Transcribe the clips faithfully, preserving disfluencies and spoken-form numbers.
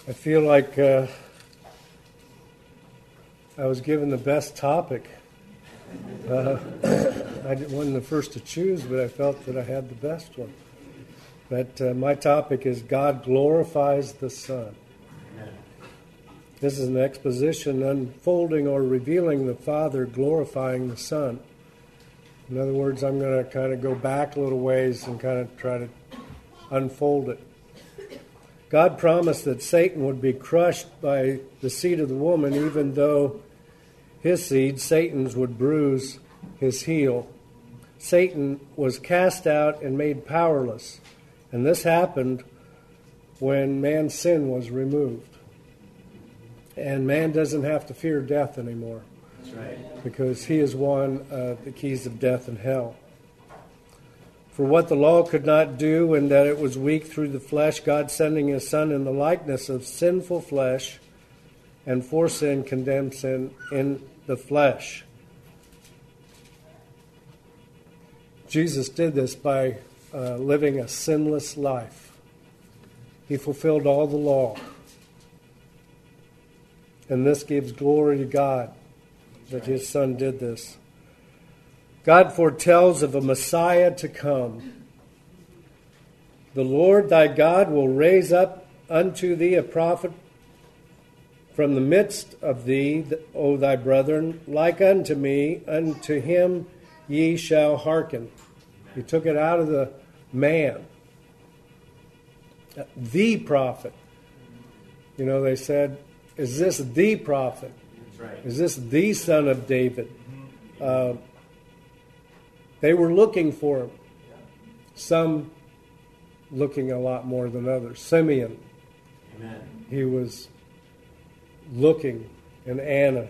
I feel like uh, I was given the best topic. Uh, I wasn't the first to choose, but I felt that I had the best one. But uh, my topic is God glorifies the Son. This is an exposition unfolding or revealing the Father glorifying the Son. In other words, I'm going to kind of go back a little ways and kind of try to unfold it. God promised that Satan would be crushed by the seed of the woman, even though his seed, Satan's, would bruise his heel. Satan was cast out and made powerless. And this happened when man's sin was removed. And man doesn't have to fear death anymore. That's right. Because he has won uh, the keys of death and hell. For what the law could not do, and that it was weak through the flesh, God sending his Son in the likeness of sinful flesh, and for sin condemned sin in the flesh. Jesus did this by uh, living a sinless life. He fulfilled all the law. And this gives glory to God that his Son did this. God foretells of a Messiah to come. The Lord thy God will raise up unto thee a prophet from the midst of thee, O thy brethren, like unto me, unto him ye shall hearken. He took it out of the man. The prophet. You know, they said, is this the prophet? That's right. Is this the son of David? Uh, they were looking for him. Some looking a lot more than others. Simeon, Amen. he was looking, and Anna.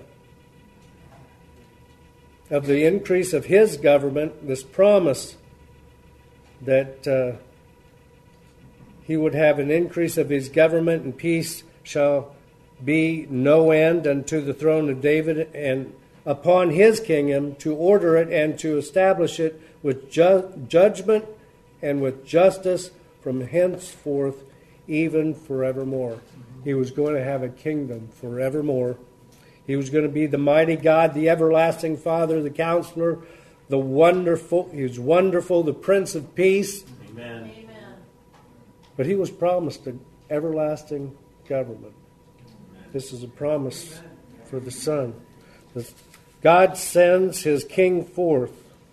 Of the increase of his government, this promise that uh, he would have an increase of his government and peace shall be no end unto the throne of David, and upon his kingdom to order it and to establish it with ju- judgment and with justice from henceforth even forevermore. He was going to have a kingdom forevermore. He was going to be the mighty God, the everlasting Father, the Counselor, the wonderful, he was wonderful, the Prince of Peace. Amen. But he was promised an everlasting government. This is a promise for the Son. God sends his king forth.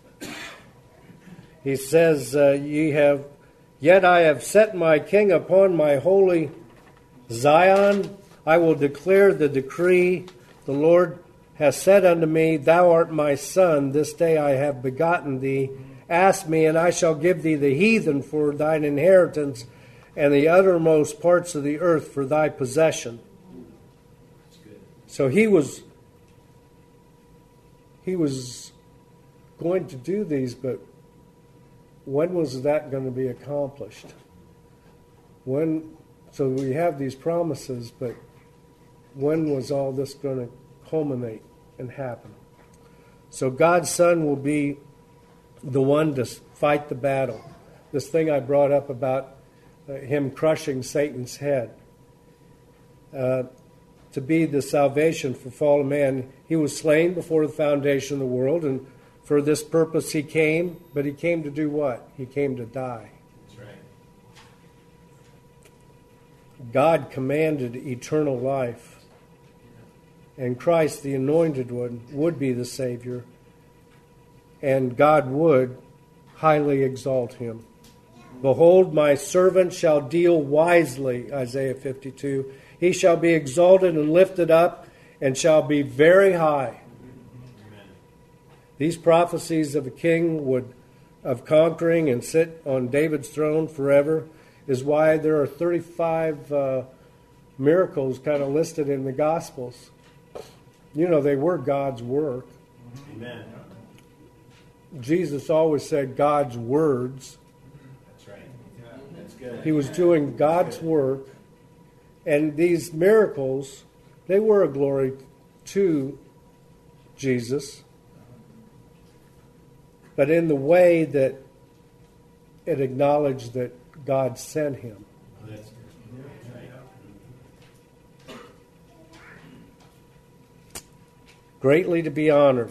He says, uh, ye have, yet I have set my king upon my holy Zion. I will declare the decree. The Lord has said unto me, thou art my son. This day I have begotten thee. Ask me, and I shall give thee the heathen for thine inheritance, and the uttermost parts of the earth for thy possession. So he was he was going to do these, but when was that going to be accomplished? When? So we have these promises, but when was all this going to culminate and happen? So God's Son will be the one to fight the battle. This thing I brought up about uh, him crushing Satan's head. Uh, to be the salvation for fallen man. He was slain before the foundation of the world, and for this purpose he came, but he came to do what? He came to die. That's right. God commanded eternal life, and Christ, the anointed one, would be the Savior, and God would highly exalt him. Behold, my servant shall deal wisely, Isaiah fifty-two. He shall be exalted and lifted up, and shall be very high. Amen. These prophecies of a king would of conquering and sit on David's throne forever is why there are thirty-five uh, miracles kind of listed in the Gospels. You know, they were God's work. Amen. Jesus always said God's words. That's right. That's good. He was doing God's work. And these miracles, they were a glory to Jesus, but in the way that it acknowledged that God sent him. That's good. greatly to be honored.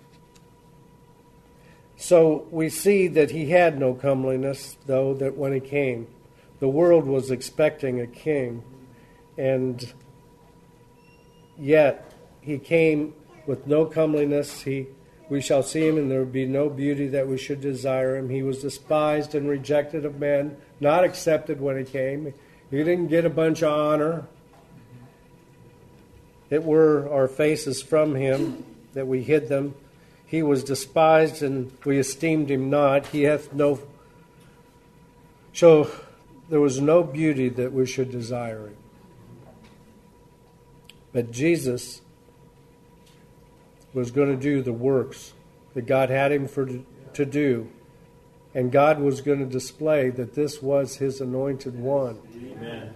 So we see that he had no comeliness, though, that when he came. The world was expecting a king, and yet he came with no comeliness. He, we shall see him, and there would be no beauty that we should desire him. He was despised and rejected of men, not accepted when he came. He didn't get a bunch of honor. It were our faces from him that we hid them. He was despised, and we esteemed him not. He hath no... So there was no beauty that we should desire him. But Jesus was going to do the works that God had him for to do. And God was going to display that this was his anointed one. Amen.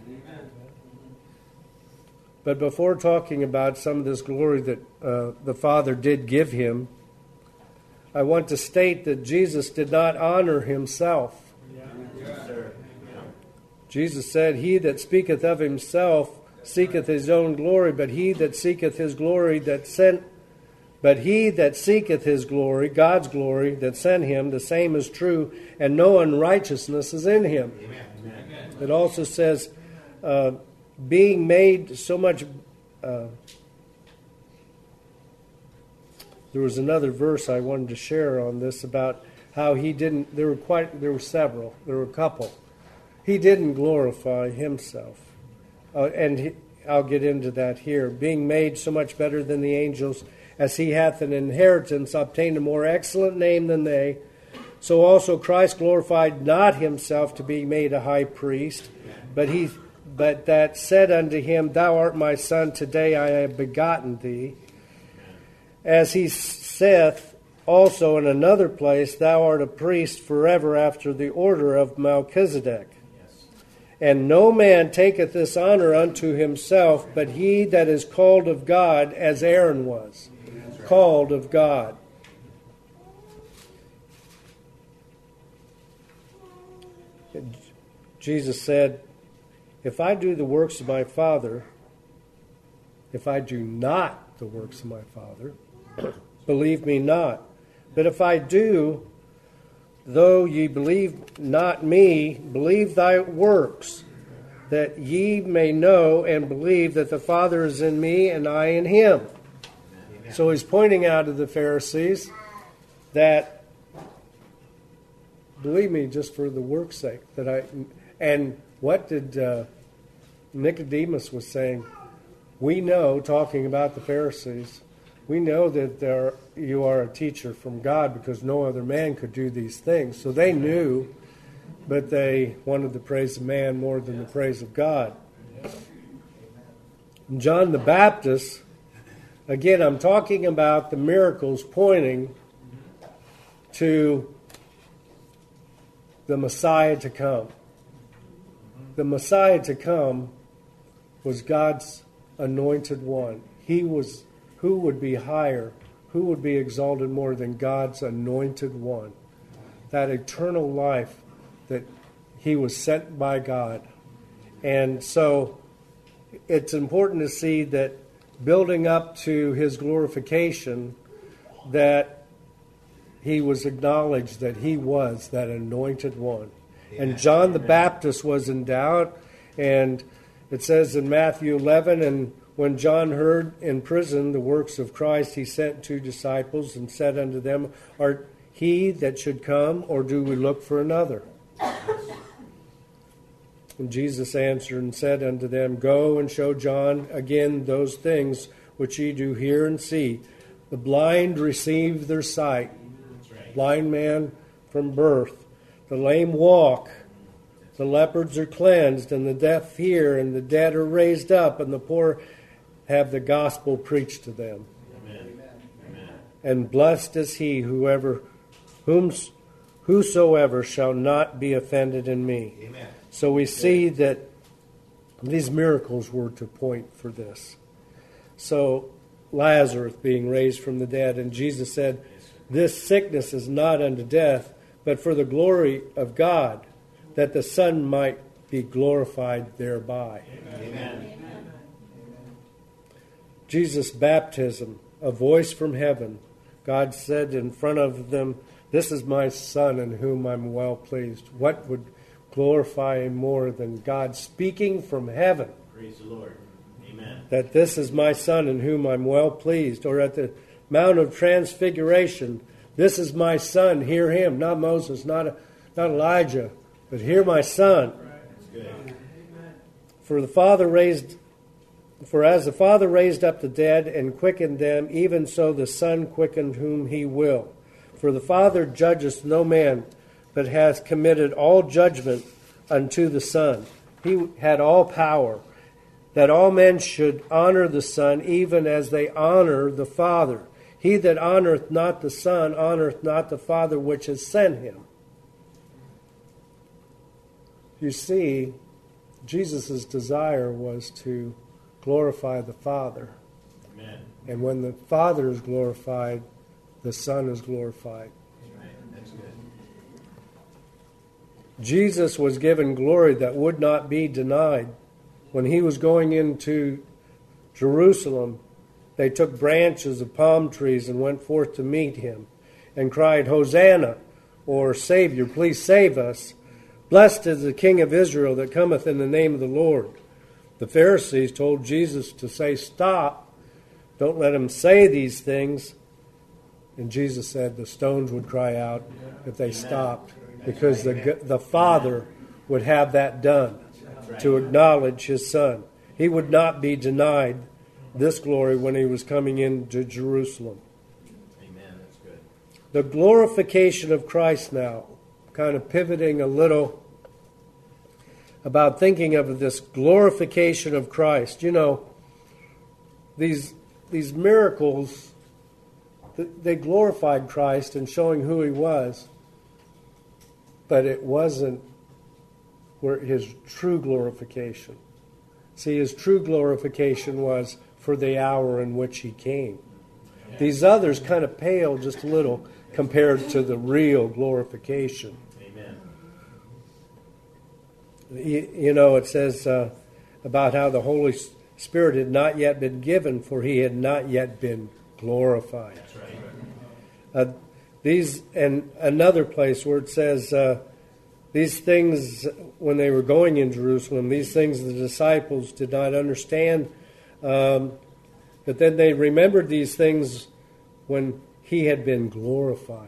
But before talking about some of this glory that uh, the Father did give him, I want to state that Jesus did not honor himself. Yes, sir. Jesus said, "He that speaketh of himself seeketh his own glory, but he that seeketh his glory that sent But he that seeketh his glory, God's glory, that sent him, the same is true, and no unrighteousness is in him." Amen. It also says, uh, being made so much... Uh, there was another verse I wanted to share on this about how he didn't... There were quite... There were several. There were a couple. He didn't glorify himself. Uh, and he, I'll get into that here. Being made so much better than the angels, as he hath an inheritance, obtained a more excellent name than they. So also Christ glorified not himself to be made a high priest, but he, but that said unto him, "Thou art my son, today I have begotten thee." As he saith also in another place, "Thou art a priest forever after the order of Melchizedek." And no man taketh this honor unto himself, but he that is called of God, as Aaron was, called of God. Jesus said, "If I do the works of my Father, if I do not the works of my Father, believe me not. But if I do, though ye believe not me, believe thy works, that ye may know and believe that the Father is in me and I in him." Amen. So he's pointing out to the Pharisees that, believe me just for the work's sake. That I, and what did uh, Nicodemus was saying? We know, talking about the Pharisees, we know that there, you are a teacher from God because no other man could do these things. So they knew, but they wanted the praise of man more than the praise of God. John the Baptist, again, I'm talking about the miracles pointing to the Messiah to come. The Messiah to come was God's anointed one. He was... Who would be higher? Who would be exalted more than God's anointed one? That eternal life that he was sent by God. And so it's important to see that building up to his glorification, that he was acknowledged that he was that anointed one. Amen. And John the Baptist was in doubt. And it says in Matthew eleven, "And when John heard in prison the works of Christ, he sent two disciples and said unto them, Art he that should come, or do we look for another? And Jesus answered and said unto them, Go and show John again those things which ye do hear and see. The blind receive their sight, blind man from birth. The lame walk, the leopards are cleansed, and the deaf hear, and the dead are raised up, and the poor have the gospel preached to them. Amen. Amen. And blessed is he whoever, whom, whosoever shall not be offended in me." Amen. So we see that these miracles were to point for this. So Lazarus being raised from the dead, and Jesus said, "This sickness is not unto death, but for the glory of God, that the Son might be glorified thereby." Amen. Amen. Jesus' baptism a voice from heaven. God said in front of them, "This is my Son in whom I'm well pleased." What would glorify him more than God speaking from heaven? Praise the Lord. Amen. That this is my Son in whom I'm well pleased. Or at the Mount of Transfiguration, "This is my Son, hear him." Not Moses, not, not Elijah, but hear my Son. That's good. For the Father raised, for as the Father raised up the dead and quickened them, even so the Son quickened whom he will. For the Father judgeth no man, but hath committed all judgment unto the Son. He had all power, that all men should honor the Son, even as they honor the Father. He that honoreth not the Son honoreth not the Father which has sent him. You see, Jesus' desire was to glorify the Father. Amen. And when the Father is glorified, the Son is glorified. Right. That's good. Jesus was given glory that would not be denied. When he was going into Jerusalem, they took branches of palm trees and went forth to meet him and cried, "Hosanna," or "Savior, please save us. Blessed is the King of Israel that cometh in the name of the Lord." The Pharisees told Jesus to say, "Stop. Don't let him say these things." And Jesus said the stones would cry out if they stopped, because the, the Father would have that done to acknowledge his Son. He would not be denied this glory when he was coming into Jerusalem. Amen. That's good. The glorification of Christ now, kind of pivoting a little about thinking of this glorification of Christ. You know, these these miracles, they glorified Christ in showing who he was, but it wasn't where his true glorification. See, his true glorification was for the hour in which he came. These others kind of pale just a little compared to the real glorification. Amen. You, you know, it says uh, about how the Holy Spirit had not yet been given, for he had not yet been glorified. That's right. Uh, these and another place where it says uh, these things when they were going in Jerusalem, these things the disciples did not understand, um, but then they remembered these things when he had been glorified.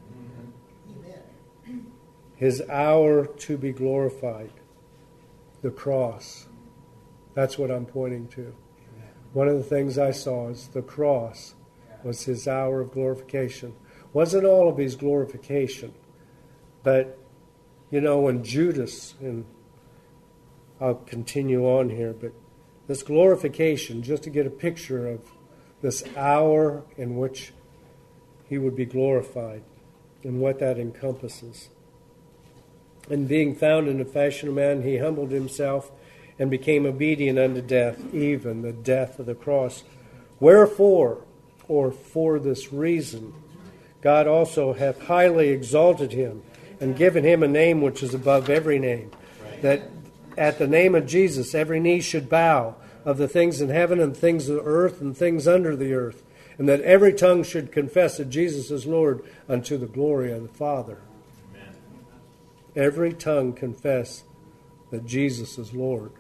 His hour to be glorified, the cross. That's what I'm pointing to. One of the things I saw is the cross was his hour of glorification. Wasn't all of his glorification, but you know, when Judas, and I'll continue on here, but this glorification, just to get a picture of this hour in which he would be glorified and what that encompasses. And being found in the fashion of man, he humbled himself and became obedient unto death, even the death of the cross. Wherefore, or for this reason, God also hath highly exalted him and given him a name which is above every name, that at the name of Jesus every knee should bow, of the things in heaven and things of the earth and things under the earth, and that every tongue should confess that Jesus is Lord, unto the glory of the Father. Amen. Every tongue confess that Jesus is Lord.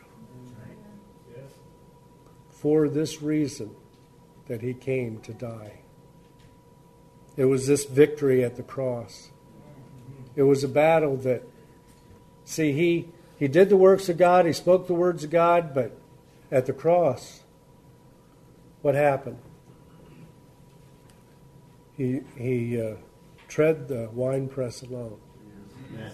For this reason that he came to die. It was this victory at the cross. It was a battle that, see, he, he did the works of God, he spoke the words of God, but at the cross, what happened? He, he uh, tread the winepress alone. Amen.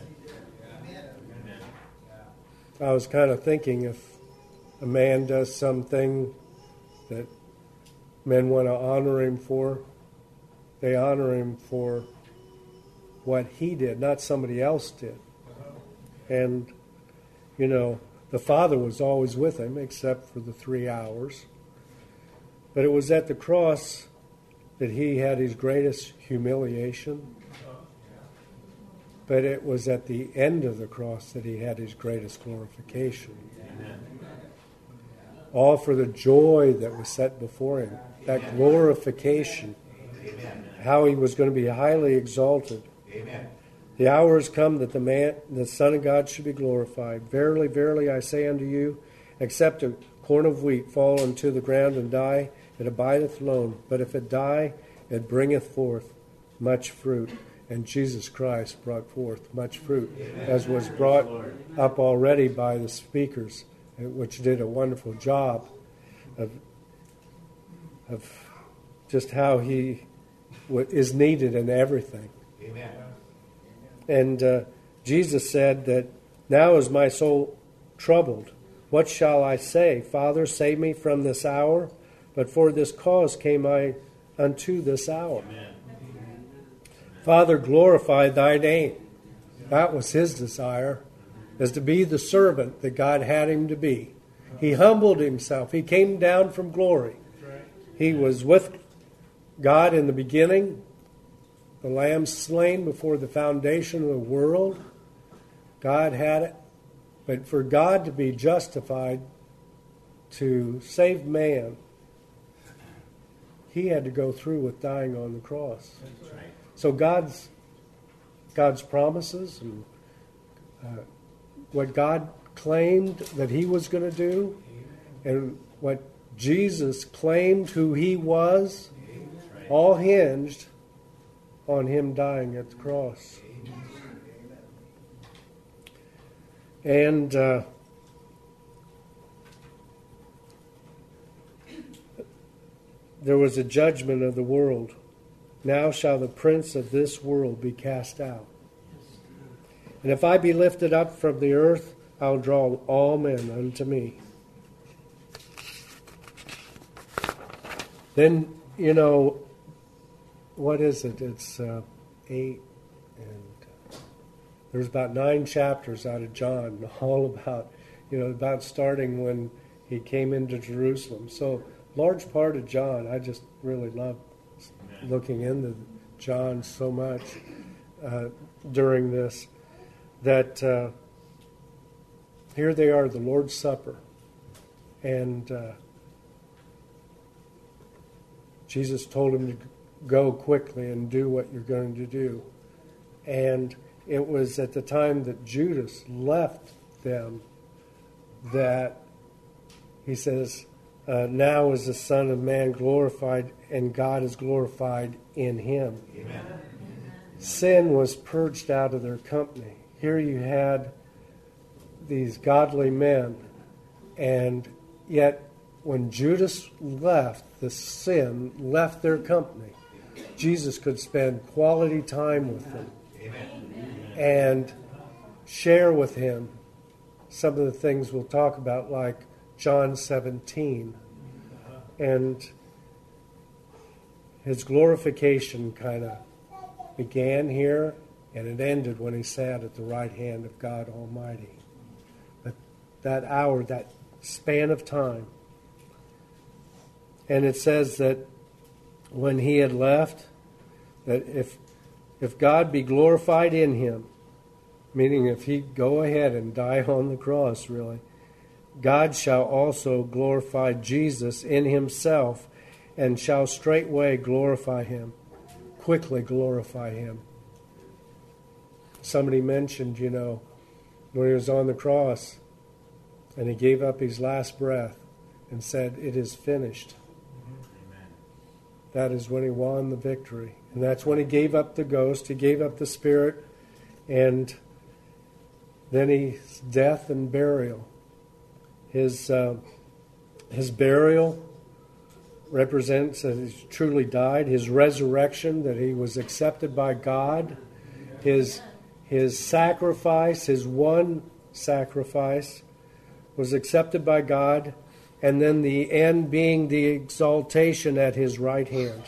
I was kind of thinking, if a man does something that men want to honor him for, they honor him for what he did, not somebody else did. And, you know, the Father was always with him, except for the three hours. But it was at the cross that he had his greatest humiliation. But it was at the end of the cross that he had his greatest glorification. Amen. all for the joy that was set before him, that glorification, how he was going to be highly exalted. Amen. The hour has come that the man, the Son of God should be glorified. Verily, verily, I say unto you, except a corn of wheat fall into the ground and die, it abideth alone. But if it die, it bringeth forth much fruit. And Jesus Christ brought forth much fruit, Amen. As was brought up already by the speakers, which did a wonderful job of, of just how he is needed in everything. Amen. And uh, Jesus said that, now is my soul troubled. What shall I say? Father, save me from this hour. But for this cause came I unto this hour. Amen. Father, glorify thy name. That was his desire, is to be the servant that God had him to be. He humbled himself. He came down from glory. He was with God in the beginning, the lamb slain before the foundation of the world. God had it. But for God to be justified, to save man, he had to go through with dying on the cross. That's right. So God's God's promises and uh, what God claimed that he was going to do, and what Jesus claimed who he was, Right. all hinged on him dying at the cross. And uh, there was a judgment of the world. Now shall the prince of this world be cast out. And if I be lifted up from the earth, I'll draw all men unto me. Then, you know, what is it? It's uh, eight, and uh, there's about nine chapters out of John, all about, you know, about starting when he came into Jerusalem. So, large part of John, I just really love looking into John so much uh, during this, that uh, here they are, the Lord's Supper, and uh, Jesus told him to go quickly and do what you're going to do. And it was at the time that Judas left them that he says, uh, now is the Son of Man glorified, and God is glorified in him. Amen. Sin was purged out of their company. Here you had these godly men, and yet when Judas left, the sin left their company, Jesus could spend quality time with them. Amen. And share with him some of the things we'll talk about, like John seventeen. And his glorification kind of began here, and it ended when he sat at the right hand of God Almighty. But that hour, that span of time. And it says that when he had left, that if if God be glorified in him, meaning if he go ahead and die on the cross, really, God shall also glorify Jesus in himself, and shall straightway glorify him, quickly glorify him. Somebody mentioned, you know, when he was on the cross, and he gave up his last breath and said, "It is finished." Amen. That is when he won the victory. And that's when he gave up the ghost, he gave up the spirit, and then his death and burial. His, uh, his burial represents that he truly died. His resurrection, that he was accepted by God. His, his sacrifice, his one sacrifice, was accepted by God. And then the end being the exaltation at his right hand.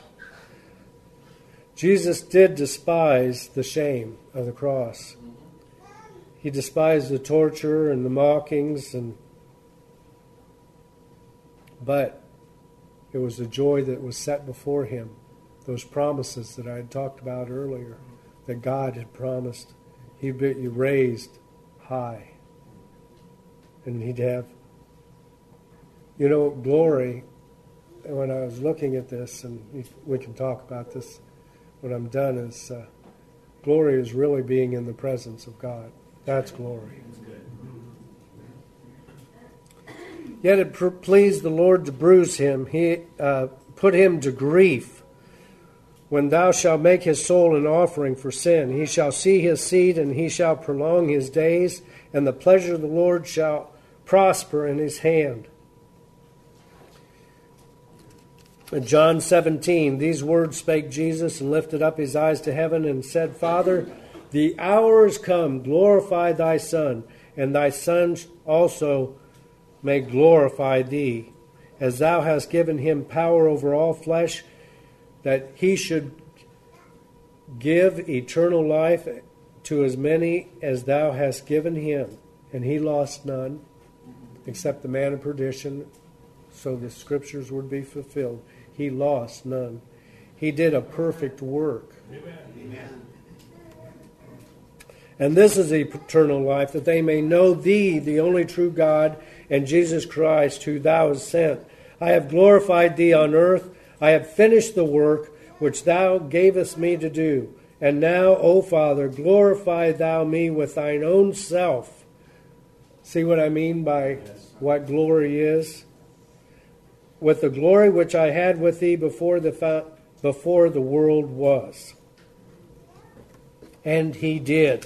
Jesus did despise the shame of the cross. He despised the torture and the mockings, and but it was the joy that was set before him. Those promises that I had talked about earlier, that God had promised. He'd be raised high, and he'd have You know, glory, when I was looking at this, and we can talk about this when I'm done, is uh, glory is really being in the presence of God. That's glory. Yet it pleased the Lord to bruise him. He uh, put him to grief. When thou shalt make his soul an offering for sin, he shall see his seed, and he shall prolong his days, and the pleasure of the Lord shall prosper in his hand. In John seventeen, these words spake Jesus, and lifted up his eyes to heaven, and said, Father, the hour is come, glorify thy Son, and thy Son also may glorify thee, as thou hast given him power over all flesh, that he should give eternal life to as many as thou hast given him. And he lost none, except the man of perdition, so the scriptures would be fulfilled. He lost none. He did a perfect work. Amen. And this is eternal life, that they may know thee, the only true God, and Jesus Christ, who thou hast sent. I have glorified thee on earth. I have finished the work which thou gavest me to do. And now, O Father, glorify thou me with thine own self. See what I mean by what glory is? With the glory which I had with thee before the before the world was. And he did.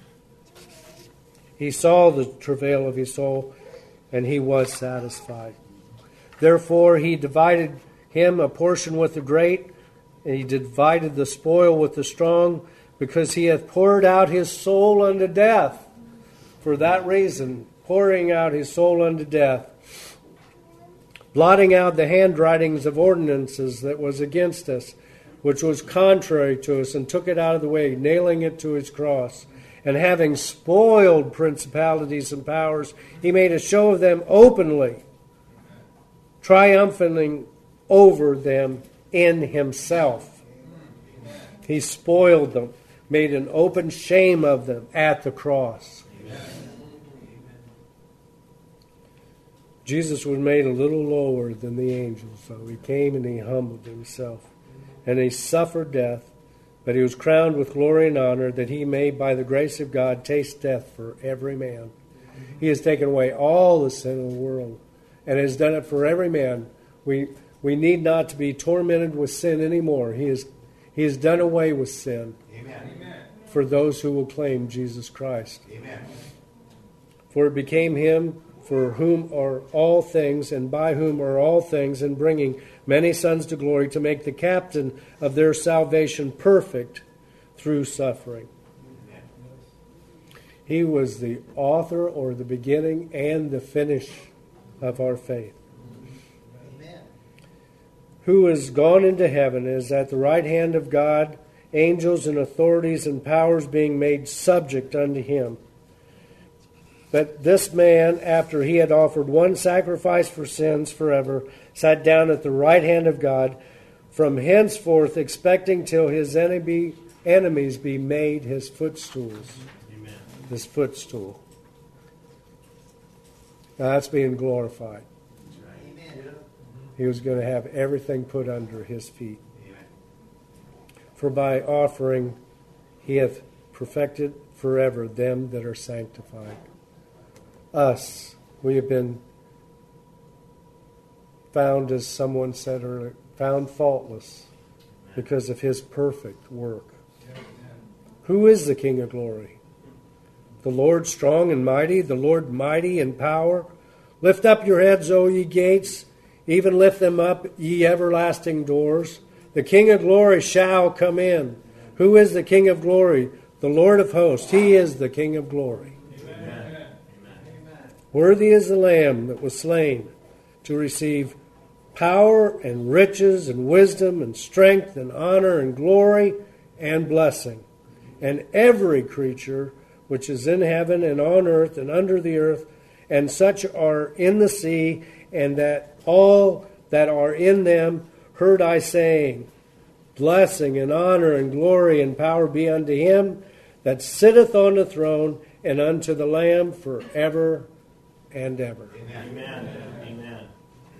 He saw the travail of his soul, and he was satisfied. Therefore he divided him a portion with the great, and he divided the spoil with the strong, because he hath poured out his soul unto death. For that reason, pouring out his soul unto death, blotting out the handwritings of ordinances that was against us, which was contrary to us, and took it out of the way, nailing it to his cross. And having spoiled principalities and powers, he made a show of them openly, triumphing over them in himself. He spoiled them, made an open shame of them at the cross. Amen. Jesus was made a little lower than the angels, so he came and he humbled himself. And he suffered death, but he was crowned with glory and honor, that he may, by the grace of God, taste death for every man. He has taken away all the sin of the world, and has done it for every man. We we need not to be tormented with sin anymore. He has he has done away with sin. Amen. For those who will claim Jesus Christ. Amen. For it became him for whom are all things, and by whom are all things, and bringing many sons to glory, to make the captain of their salvation perfect through suffering. Amen. He was the author, or the beginning and the finish of our faith. Amen. Who is gone into heaven, is at the right hand of God, angels and authorities and powers being made subject unto him. But this man, after he had offered one sacrifice for sins forever, sat down at the right hand of God, from henceforth expecting till his enemy, enemies be made his footstools. Amen. His footstool. Now that's being glorified. Amen. He was going to have everything put under his feet. Amen. For by offering he hath perfected forever them that are sanctified. Us, we have been found, as someone said earlier, found faultless because of his perfect work. Who is the King of glory? The Lord strong and mighty, the Lord mighty in power. Lift up your heads, O ye gates, even lift them up, ye everlasting doors. The King of glory shall come in. Who is the King of glory? The Lord of hosts. He is the King of glory. Worthy is the Lamb that was slain to receive power and riches and wisdom and strength and honor and glory and blessing. And every creature which is in heaven and on earth and under the earth, and such are in the sea, and that all that are in them, heard I saying, blessing and honor and glory and power be unto him that sitteth on the throne, and unto the Lamb forever and ever. Amen. Amen. Amen.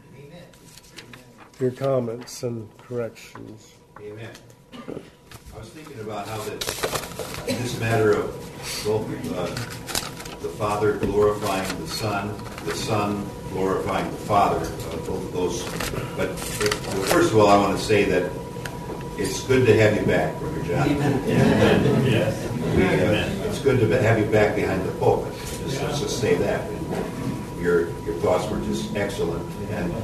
your comments and corrections. Amen. I was thinking about how that in this matter of both uh, the Father glorifying the Son, the Son glorifying the Father, uh, both of those. But well, first of all, I want to say that it's good to have you back, Brother John. Amen. And, Yes. we, uh, it's good to have you back behind the pulpit. Just, let's just say that. Your your thoughts were just excellent. And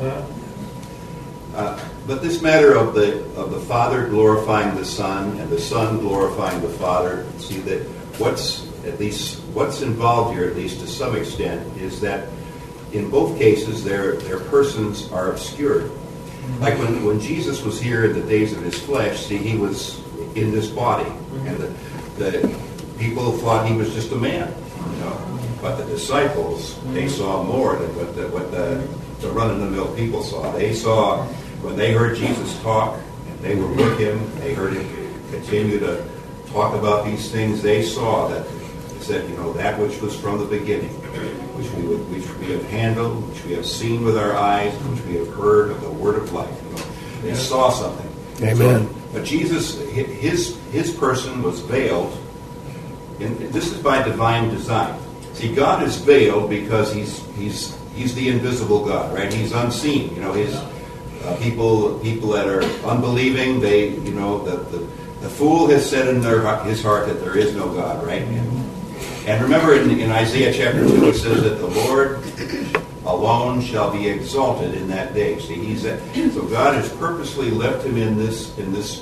uh, but this matter of the of the Father glorifying the Son and the Son glorifying the Father, see that what's at least what's involved here, at least to some extent, is that in both cases their their persons are obscured. Like when, when Jesus was here in the days of his flesh, see, he was in this body, and the, the people thought he was just a man, you know. But the disciples, they saw more than what the, what the, the run-of-the-mill people saw. They saw, when they heard Jesus talk, and they were with him, they heard him continue to talk about these things, they saw that, he said, you know, that which was from the beginning, which we would, which we have handled, which we have seen with our eyes, which we have heard of the word of life. You know, they saw something. Amen. So, but Jesus, his his person was veiled, and this is by divine design. See, God is veiled because he's he's he's the invisible God, right? He's unseen. You know, his uh, people people that are unbelieving, they you know the, the the fool has said in their his heart that there is no God, right? And, and remember in, in Isaiah chapter two, it says that the Lord alone shall be exalted in that day. See, he's a, so God has purposely left him in this in this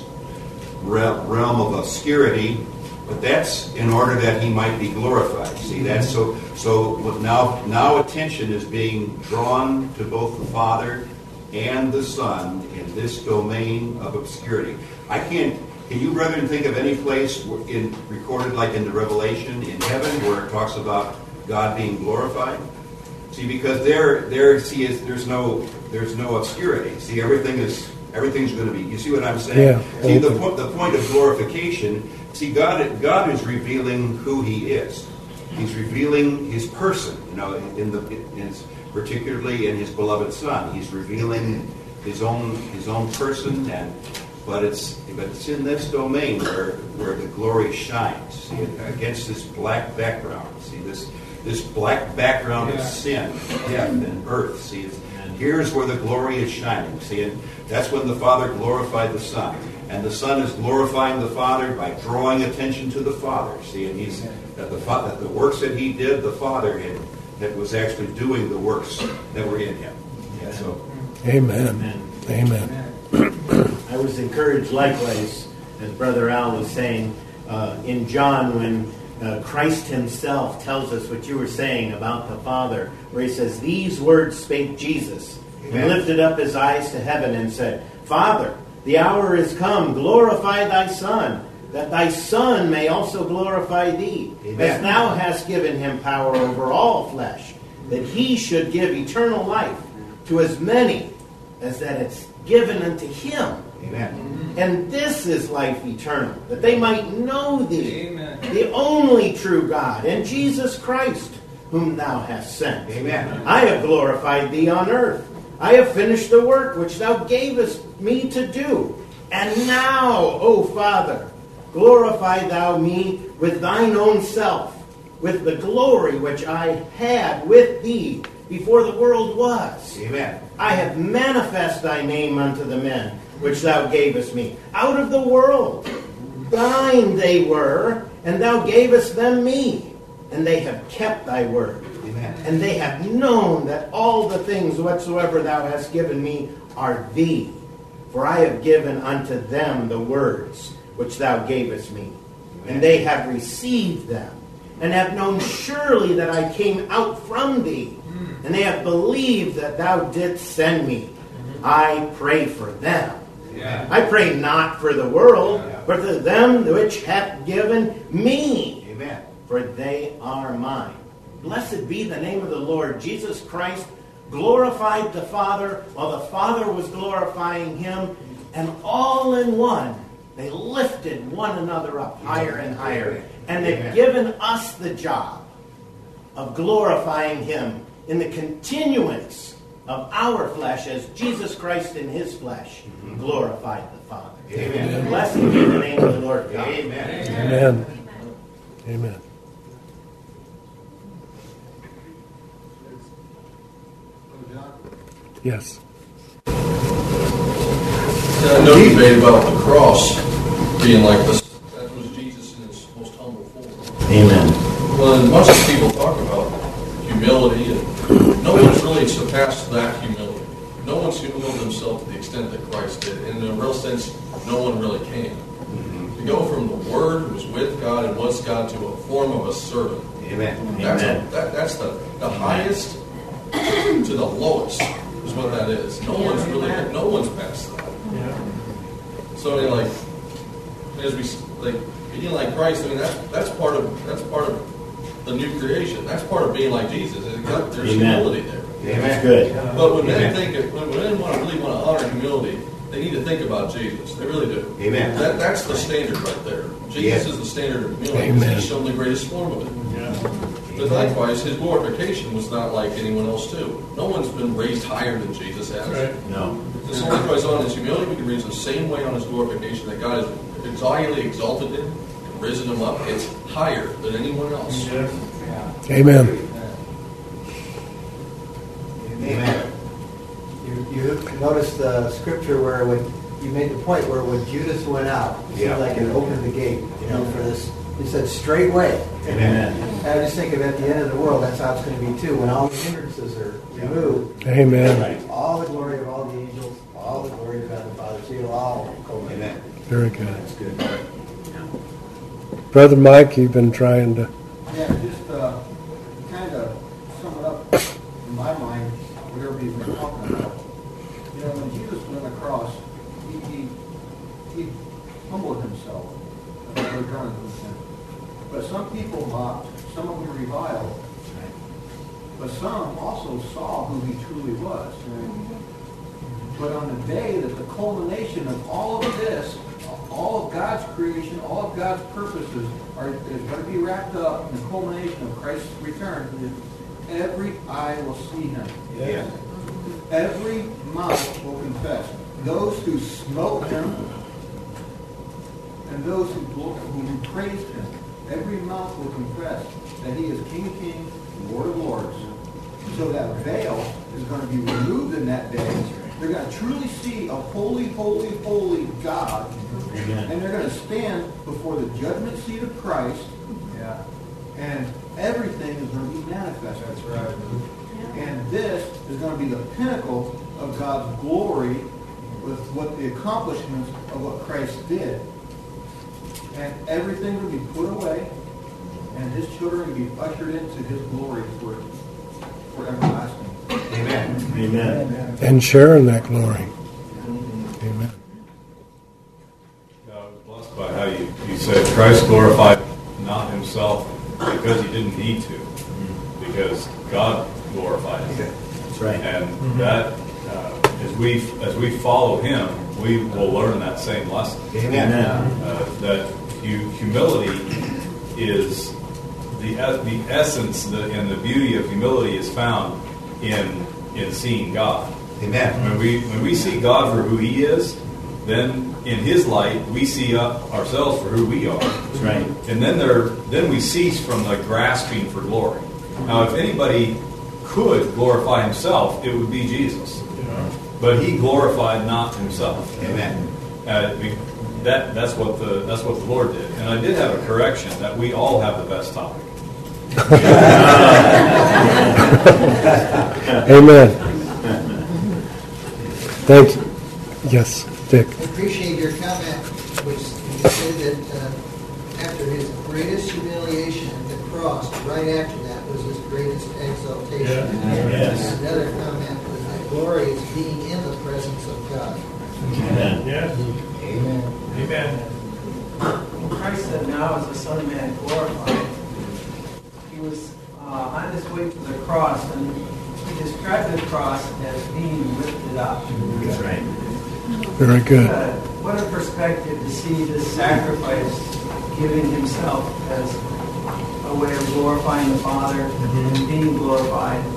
realm of obscurity, but that's in order that he might be glorified. See, that's so so now now attention is being drawn to both the Father and the Son in this domain of obscurity. I can't. Can you, brethren, think of any place in recorded like in the Revelation in heaven where it talks about God being glorified? See, because there, there, see, is, there's no, there's no obscurity. See, everything is, everything's going to be. You see what I'm saying? Yeah. See, the point, the point of glorification. See, God, God is revealing who He is. He's revealing His person. You know, in the, in his, particularly in His beloved Son, He's revealing His own, His own person and. But it's but it's in this domain where where the glory shines. See, against this black background. See this this black background yeah. of sin, death, and birth. See, it's, here's where the glory is shining. See, and that's when the Father glorified the Son, and the Son is glorifying the Father by drawing attention to the Father. See, and he's that the that the works that He did, the Father had, that was actually doing the works that were in Him. Yeah, so, Amen. Amen. Amen. I was encouraged likewise, as Brother Al was saying, uh, in John when uh, Christ himself tells us what you were saying about the Father, where he says, these words spake Jesus, Amen. And lifted up his eyes to heaven and said, Father, the hour is come, glorify thy Son, that thy Son may also glorify thee, Amen. As thou hast given him power over all flesh, that he should give eternal life to as many as that it's given unto him. Amen. And this is life eternal, that they might know thee, Amen. The only true God, and Jesus Christ, whom thou hast sent. Amen. I have glorified thee on earth. I have finished the work which thou gavest me to do. And now, O Father, glorify thou me with thine own self, with the glory which I had with thee before the world was. Amen. I have manifest thy name unto the men which thou gavest me out of the world. Thine they were, and thou gavest them me, and they have kept thy word. Amen. And they have known that all the things whatsoever thou hast given me are thee. For I have given unto them the words which thou gavest me, Amen. And they have received them, and have known surely that I came out from thee, and they have believed that thou didst send me. I pray for them. Yeah. I pray not for the world, yeah. but for them which hath given me. Amen. For they are mine. Blessed be the name of the Lord. Jesus Christ glorified the Father while the Father was glorifying him, and all in one they lifted one another up higher and higher, and they've Amen. given us the job of glorifying him in the continuance of our flesh as Jesus Christ in his flesh glorified the Father. Amen. Blessed be the name of the Lord God. Amen. Amen. Amen. Yes. Yeah, no debate about the cross being like this. That was Jesus in his most humble form. Amen. Well, and much of people talk about humility, and no one's really surpassed that humility. No one's humbled himself to the extent that Christ did. In a real sense, no one really can. To go from the Word who was with God and was God to a form of a servant. Amen. That's, Amen. a, that, that's the, the highest to the lowest is what that is. No one's really, no one's past that. So I mean, like, as we like being like Christ, I mean that that's part of that's part of the new creation. That's part of being like Jesus. There's Amen. humility there. That's good. But when men Amen. think of, when men want to really want to honor humility, they need to think about Jesus. They really do. Amen. That that's the standard right there. Jesus Yes. is the standard of humility. Amen. He's shown the greatest form of it. But likewise, his glorification was not like anyone else too. No one's been raised higher than Jesus has. Right. No. So likewise on his humility, we can read the same way on his glorification that God has exalted, exalted him and risen him up. It's higher than anyone else. Yes. Amen. Amen. You, you notice the scripture where when you made the point where when Judas went out, it Yeah. seemed like it opened the gate, you know, for this. He said, straightway. Amen. And I just think of at the end of the world, that's how it's going to be too. When all the hindrances are removed, Amen. all the glory of all the angels, all the glory of God the Father, so it'll all go in. Amen. Very good. That's good. Brother Mike, you've been trying to. Yeah, just uh, kind of sum it up in my mind, whatever you've been talking about. You know, when Jesus went on the cross, he, he, he humbled himself and never done it with him. But some people mocked, some of them reviled. But some also saw who he truly was. But on the day that the culmination of all of this, all of God's creation, all of God's purposes are is going to be wrapped up in the culmination of Christ's return, every eye will see him. Yeah. Every mouth will confess. Those who smote him and those who, who praised him, every mouth will confess that he is King of Kings, Lord of Lords. So that veil is going to be removed in that day. They're going to truly see a holy, holy, holy God. Amen. And they're going to stand before the judgment seat of Christ. Yeah. And everything is going to be manifest. That's right. And this is going to be the pinnacle of God's glory with what the accomplishments of what Christ did. And everything will be put away, and his children will be ushered into his glory for, for everlasting. Amen. Amen. And sharing that glory. Amen. I was blessed by how you, you said Christ glorified not himself because he didn't need to, because God glorified him. That's right. And that, uh, as we as we follow him, we will learn that same lesson. Amen. Uh, that hu- humility is the the essence the, and the beauty of humility is found in in seeing God. Amen. When we when we see God for who He is, then in His light we see uh, ourselves for who we are. That's right. And then there then we cease from the grasping for glory. Now, if anybody could glorify himself, it would be Jesus. But He glorified not Himself. Amen. Uh, we, that that's what the that's what the Lord did. And I did have a correction that we all have the best topic. Amen. Thank you. Yes, Dick. I appreciate your comment, which you said that uh, after his greatest humiliation at the cross, right after that was his greatest exaltation. Yes. And another comment was that glory is being in the presence of God. Amen. Yes. Amen. Amen. When Christ said, "Now is the Son of Man glorified," he was uh, on his way to the cross, and he described the cross as being lifted up. That's right. Very good. What a, what a perspective to see this sacrifice, giving himself as a way of glorifying the Father and being glorified.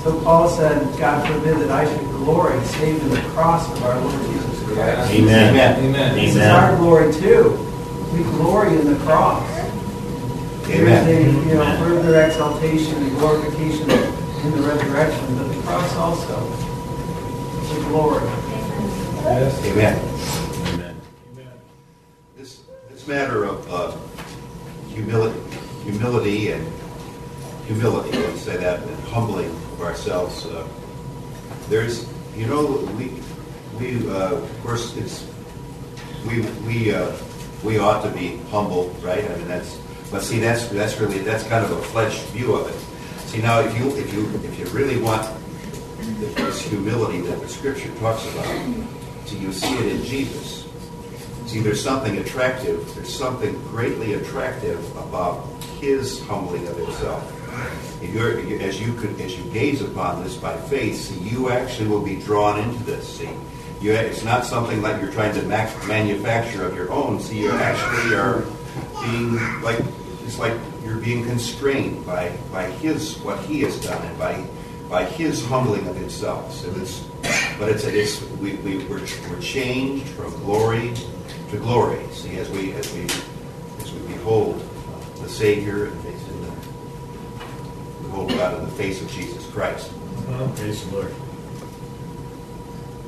So Paul said, God forbid that I should glory save in the cross of our Lord Jesus Christ. Amen. Amen. This is our glory too. We glory in the cross. Amen. There's a you know, further exaltation and glorification in the resurrection, but the cross also. The glory. Yes. Amen. Amen. This, this matter of uh, humility, humility and humility, let's say that, and humbling of ourselves. Uh, there's, you know, we, we, uh, of course, it's, we, we, uh, we ought to be humble, right? I mean, that's, but see, that's that's really that's kind of a flesh view of it. See, now, if you if you if you really want this humility that the Scripture talks about, see, you see it in Jesus. See, there's something attractive. There's something greatly attractive about His humbling of Himself. If you're, as you could, as you gaze upon this by faith, see, you actually will be drawn into this. See, you, it's not something like you're trying to mac- manufacture of your own. See, you actually are being like it's like you're being constrained by by His what He has done and by by His humbling of Himself. So it's, but it's it's we we we're, we're changed from glory to glory. See, as we as we as we behold the Savior and behold God in the face of Jesus Christ. Praise the Lord.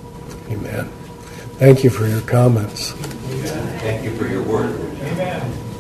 Amen. Thank you for your comments. Thank you for your word. Amen.